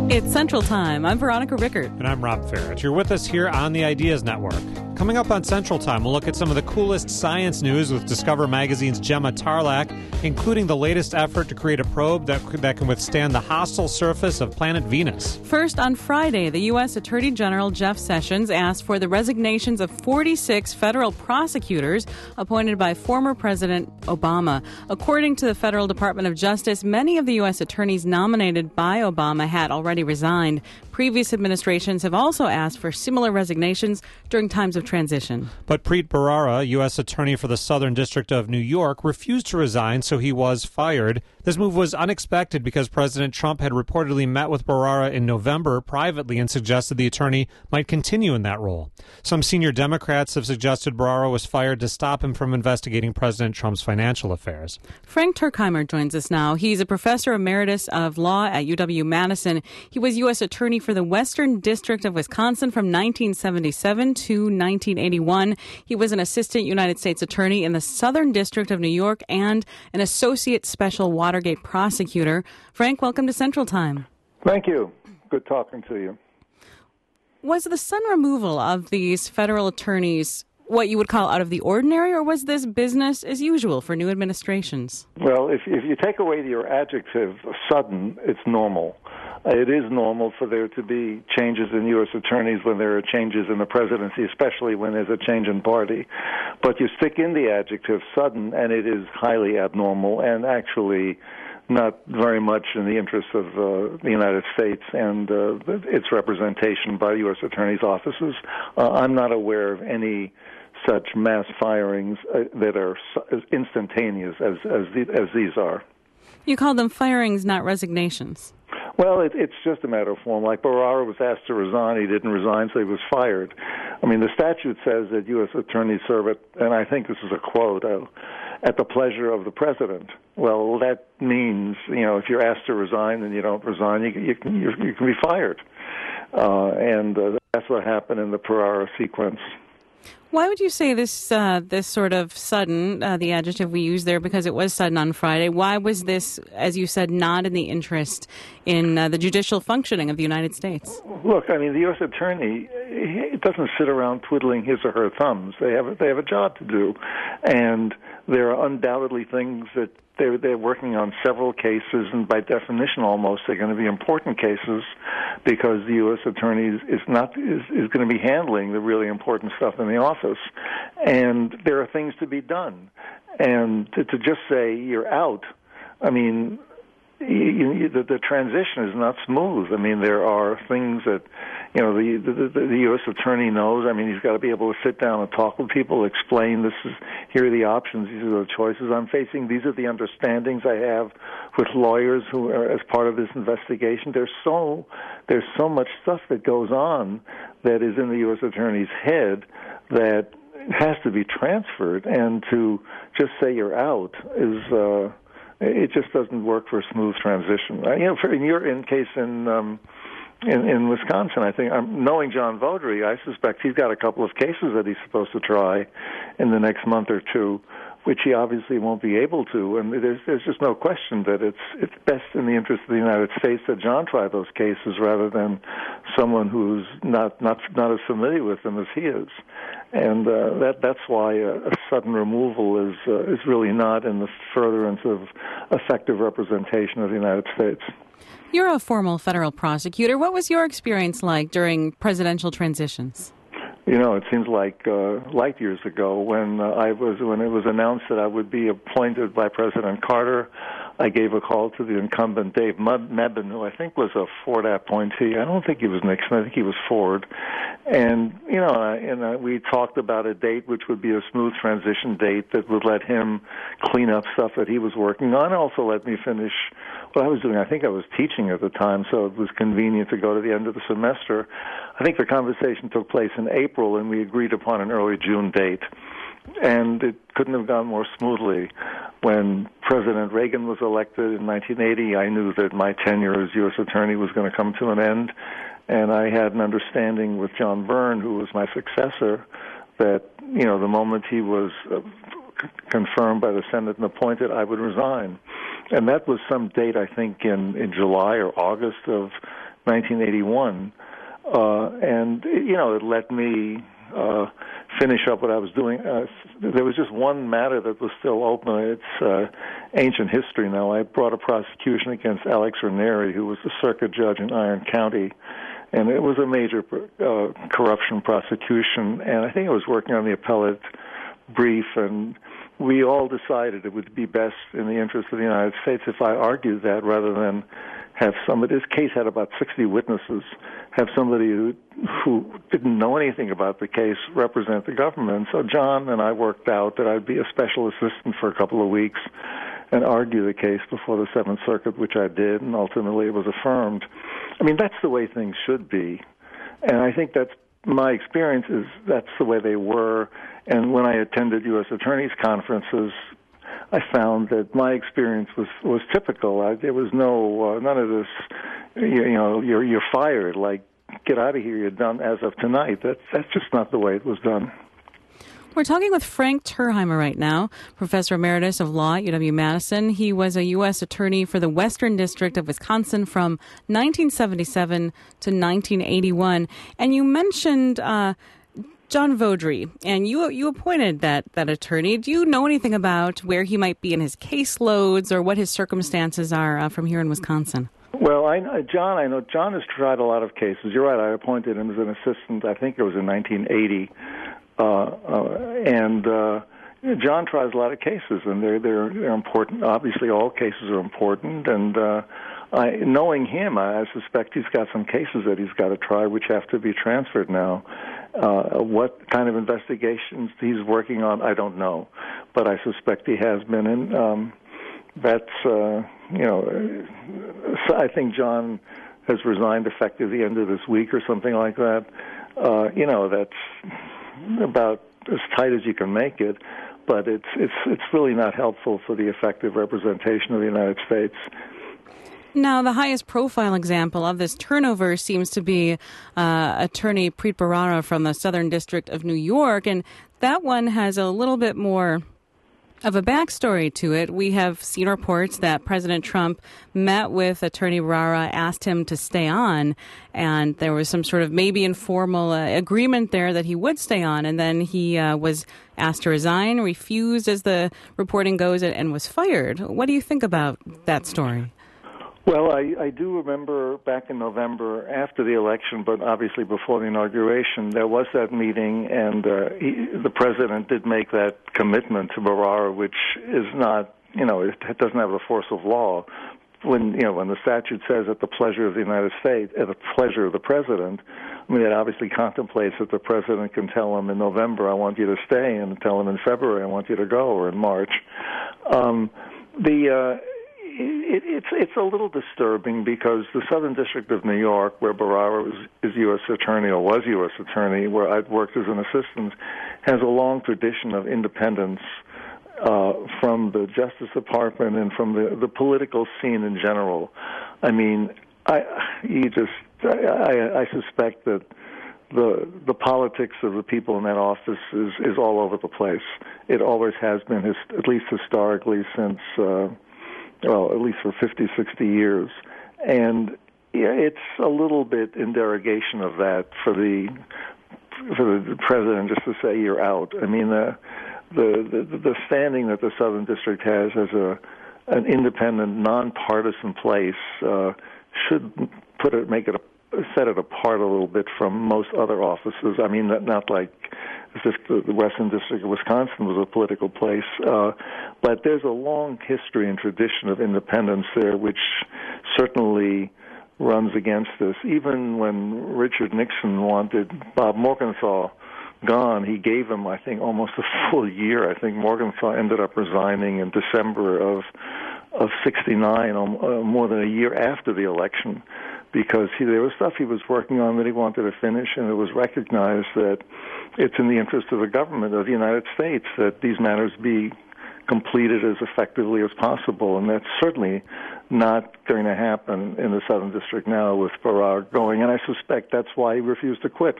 It's Central Time. I'm Veronica Rickert. And I'm Rob Farrett. You're with us here on the Ideas Network. Coming up on Central Time, we'll look at some of the coolest science news with Discover Magazine's Gemma Tarlac, including the latest effort to create a probe that can withstand the hostile surface of planet Venus. First, on Friday, the U.S. Attorney General Jeff Sessions asked for the resignations of 46 federal prosecutors appointed by former President Obama. According to the Federal Department of Justice, many of the U.S. attorneys nominated by Obama had already resigned. Previous administrations have also asked for similar resignations during times of transition. But Preet Bharara, U.S. Attorney for the Southern District of New York, refused to resign, so he was fired. This move was unexpected because President Trump had reportedly met with Bharara in November privately and suggested the attorney might continue in that role. Some senior Democrats have suggested Bharara was fired to stop him from investigating President Trump's financial affairs. Frank Turkheimer joins us now. He's a professor emeritus of law at UW-Madison. He was U.S. Attorney for the Western District of Wisconsin from 1977 to 1981. He was an assistant United States attorney in the Southern District of New York and an associate special Watergate prosecutor. Frank, welcome to Central Time. Thank you. Good talking to you. Was the sudden removal of these federal attorneys what you would call out of the ordinary, or was this business as usual for new administrations? Well, if you take away your adjective, sudden, it's normal. It is normal for there to be changes in U.S. attorneys when there are changes in the presidency, especially when there's a change in party. But you stick in the adjective sudden, and it is highly abnormal and actually not very much in the interests of the United States and its representation by U.S. attorneys' offices. I'm not aware of any such mass firings that are as instantaneous as these are. You call them firings, not resignations. Well, it's just a matter of form. Like Bharara was asked to resign, he didn't resign, so he was fired. I mean, the statute says that U.S. attorneys serve at, and I think this is a quote, at the pleasure of the president. Well, that means, if you're asked to resign and you don't resign, you can be fired. And that's what happened in the Bharara sequence. Why would you say this sort of sudden, the adjective we use there, because it was sudden on Friday, why was this, as you said, not in the interest in the judicial functioning of the United States? Look, I mean, the U.S. attorney doesn't sit around twiddling his or her thumbs. They have a job to do, and there are undoubtedly things that they're working on several cases, and by definition, almost they're going to be important cases because the U.S. attorney is going to be handling the really important stuff in the office, and there are things to be done. And to just say you're out, I mean, the transition is not smooth. I mean, there are things that the U.S. attorney knows. I mean, he's got to be able to sit down and talk with people, explain here are the options, these are the choices I'm facing, these are the understandings I have with lawyers who are as part of this investigation. There's so much stuff that goes on that is in the U.S. attorney's head that has to be transferred, and to just say you're out is it just doesn't work for a smooth transition. In your case in Wisconsin, I think, knowing John Vaudry, I suspect he's got a couple of cases that he's supposed to try in the next month or two, which he obviously won't be able to. And there's just no question that it's best in the interest of the United States that John try those cases rather than someone who's not as familiar with them as he is. And that's why a sudden removal is really not in the furtherance of effective representation of the United States. You're a formal federal prosecutor. What was your experience like during presidential transitions? It seems like light years ago when it was announced that I would be appointed by President Carter. I gave a call to the incumbent Dave Mebane, who I think was a Ford appointee. I don't think he was Nixon. I think he was Ford. And we talked about a date which would be a smooth transition date that would let him clean up stuff that he was working on, and also let me finish what I was doing. I think I was teaching at the time, so it was convenient to go to the end of the semester. I think the conversation took place in April, and we agreed upon an early June date. And it couldn't have gone more smoothly. When President Reagan was elected in 1980, I knew that my tenure as U.S. Attorney was going to come to an end, and I had an understanding with John Byrne, who was my successor, that, the moment he was confirmed by the Senate and appointed, I would resign. And that was some date, I think, in July or August of 1981. And, it let me finish up what I was doing. There was just one matter that was still open. It's ancient history now. I brought a prosecution against Alex Ranieri, who was the circuit judge in Iron County, and it was a major corruption prosecution, and I think I was working on the appellate brief, and we all decided it would be best in the interest of the United States if I argued that rather than have somebody. This case had about 60 witnesses. Have somebody who didn't know anything about the case represent the government. So John and I worked out that I'd be a special assistant for a couple of weeks and argue the case before the Seventh Circuit, which I did, and ultimately it was affirmed. I mean, that's the way things should be. And I think that's my experience is that's the way they were. And when I attended U.S. attorneys' conferences, I found that my experience was typical. There was none of this, you're fired, like, get out of here, you're done as of tonight. That's just not the way it was done. We're talking with Frank Terheimer right now, Professor Emeritus of Law at UW-Madison. He was a U.S. Attorney for the Western District of Wisconsin from 1977 to 1981. And you mentioned John Vaudry, and you appointed that attorney. Do you know anything about where he might be in his caseloads or what his circumstances are from here in Wisconsin? Well, I know John has tried a lot of cases. You're right, I appointed him as an assistant, I think it was in 1980. John tries a lot of cases, and they're important. Obviously, all cases are important, and knowing him, I suspect he's got some cases that he's got to try, which have to be transferred now. What kind of investigations he's working on, I don't know, but I suspect he has been in. I think John has resigned effective the end of this week or something like that. That's about as tight as you can make it, but it's really not helpful for the effective representation of the United States. Now, the highest profile example of this turnover seems to be Attorney Preet Bharara from the Southern District of New York, and that one has a little bit more of a backstory to it. We have seen reports that President Trump met with Attorney Bharara, asked him to stay on, and there was some sort of maybe informal agreement there that he would stay on, and then he was asked to resign, refused as the reporting goes, and was fired. What do you think about that story? Well, I do remember back in November after the election, but obviously before the inauguration, there was that meeting, and the president did make that commitment to Bharara, which is not, it doesn't have the force of law. When the statute says at the pleasure of the United States, at the pleasure of the president, I mean, it obviously contemplates that the president can tell him in November, I want you to stay, and tell him in February, I want you to go, or in March. It's a little disturbing because the Southern District of New York, where Bharara is U.S. Attorney or was U.S. Attorney, where I'd worked as an assistant, has a long tradition of independence from the Justice Department and from the political scene in general. I mean, I suspect that the politics of the people in that office is all over the place. It always has been, at least historically, since at least for 50, 60 years. And it's a little bit in derogation of that for the president just to say you're out. I mean, the standing that the Southern District has as an independent, nonpartisan place should set it apart a little bit from most other offices. I mean, not like as if the Western District of Wisconsin was a political place, but there's a long history and tradition of independence there, which certainly runs against this. Even when Richard Nixon wanted Bob Morgenthau gone, he gave him, I think, almost a full year. I think Morgenthau ended up resigning in December of '69, more than a year after the election, because there was stuff he was working on that he wanted to finish, and it was recognized that it's in the interest of the government of the United States that these matters be completed as effectively as possible, and that's certainly not going to happen in the Southern District now with Bharara going, and I suspect that's why he refused to quit,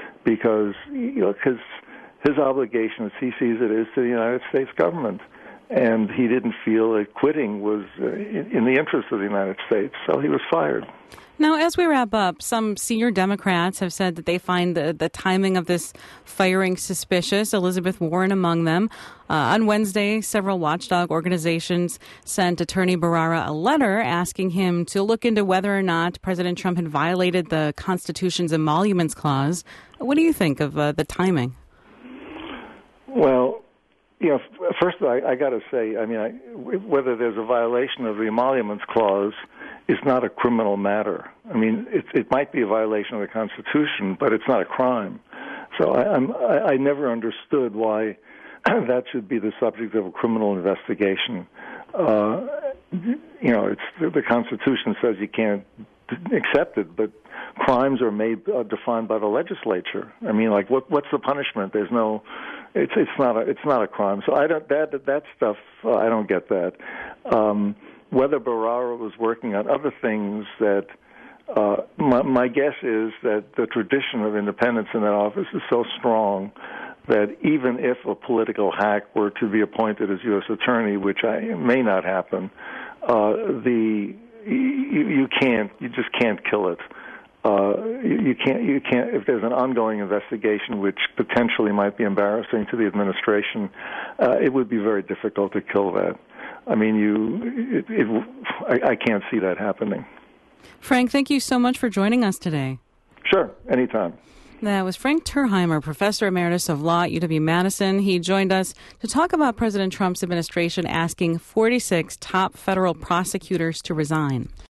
because his obligation, as he sees it, is to the United States government. and he didn't feel that quitting was in the interest of the United States, so he was fired. Now, as we wrap up, some senior Democrats have said that they find the timing of this firing suspicious, Elizabeth Warren among them. On Wednesday, several watchdog organizations sent Attorney Bharara a letter asking him to look into whether or not President Trump had violated the Constitution's Emoluments Clause. What do you think of the timing? Well, first of all, I got to say, whether there's a violation of the Emoluments Clause is not a criminal matter. It might be a violation of the Constitution, but it's not a crime. So I never understood why that should be the subject of a criminal investigation. It's the Constitution says you can't accept it, but crimes are defined by the legislature. What's the punishment? There's no. It's not a crime. So I don't that stuff. I don't get that. Whether Bharara was working on other things that. My guess is that the tradition of independence in that office is so strong that even if a political hack were to be appointed as U.S. Attorney, which may not happen, you just can't kill it. You can't if there's an ongoing investigation which potentially might be embarrassing to the administration, it would be very difficult to kill that. I can't see that happening. Frank, thank you so much for joining us today. Sure, anytime. That was Frank Terheimer, Professor Emeritus of Law at UW-Madison. He joined us to talk about President Trump's administration asking 46 top federal prosecutors to resign.